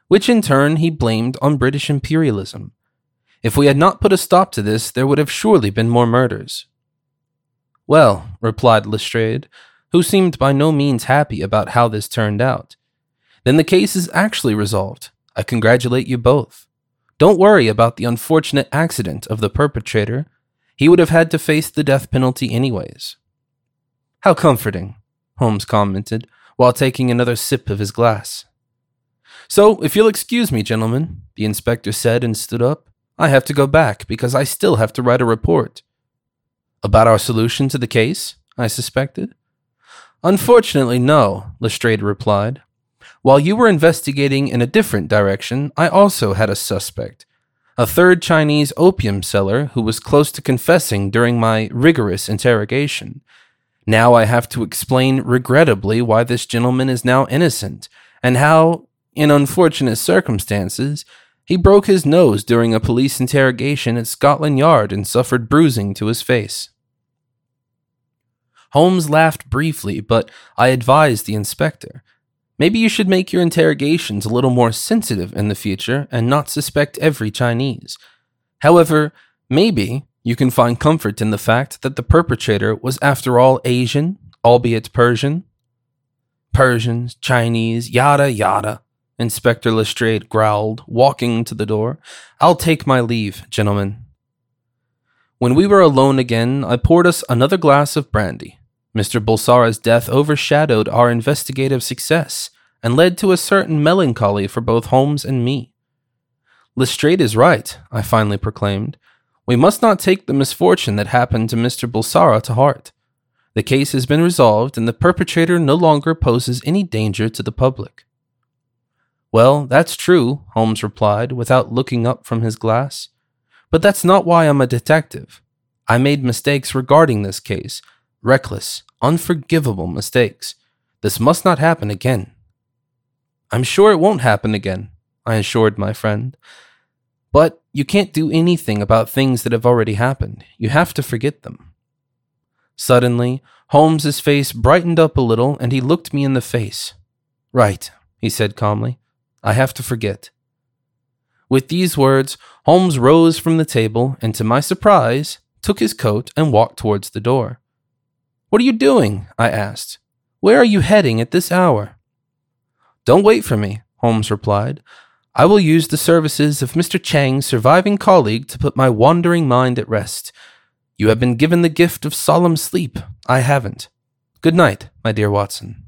which in turn he blamed on British imperialism. If we had not put a stop to this, there would have surely been more murders. Well, replied Lestrade, who seemed by no means happy about how this turned out, then the case is actually resolved. I congratulate you both. Don't worry about the unfortunate accident of the perpetrator. He would have had to face the death penalty anyways. How comforting, Holmes commented, while taking another sip of his glass. So, if you'll excuse me, gentlemen, the inspector said and stood up, I have to go back because I still have to write a report. About our solution to the case? I suspected. Unfortunately, no, Lestrade replied. While you were investigating in a different direction, I also had a suspect, a third Chinese opium seller who was close to confessing during my rigorous interrogation. Now I have to explain regrettably why this gentleman is now innocent, and how, in unfortunate circumstances, he broke his nose during a police interrogation at Scotland Yard and suffered bruising to his face. Holmes laughed briefly, but I advised the inspector. Maybe you should make your interrogations a little more sensitive in the future and not suspect every Chinese. However, maybe you can find comfort in the fact that the perpetrator was after all Asian, albeit Persian. Persians, Chinese, yada yada, Inspector Lestrade growled, walking to the door. I'll take my leave, gentlemen. When we were alone again, I poured us another glass of brandy. Mr. Bulsara's death overshadowed our investigative success and led to a certain melancholy for both Holmes and me. Lestrade is right, I finally proclaimed. We must not take the misfortune that happened to Mr. Bulsara to heart. The case has been resolved and the perpetrator no longer poses any danger to the public. Well, that's true, Holmes replied without looking up from his glass. But that's not why I'm a detective. I made mistakes regarding this case. Reckless, unforgivable mistakes. This must not happen again. I'm sure it won't happen again, I assured my friend. But you can't do anything about things that have already happened. You have to forget them. Suddenly, Holmes's face brightened up a little and he looked me in the face. Right, he said calmly. I have to forget. With these words, Holmes rose from the table and, to my surprise, took his coat and walked towards the door. What are you doing? I asked. Where are you heading at this hour? Don't wait for me, Holmes replied. I will use the services of Mr. Chang's surviving colleague to put my wandering mind at rest. You have been given the gift of solemn sleep. I haven't. Good night, my dear Watson.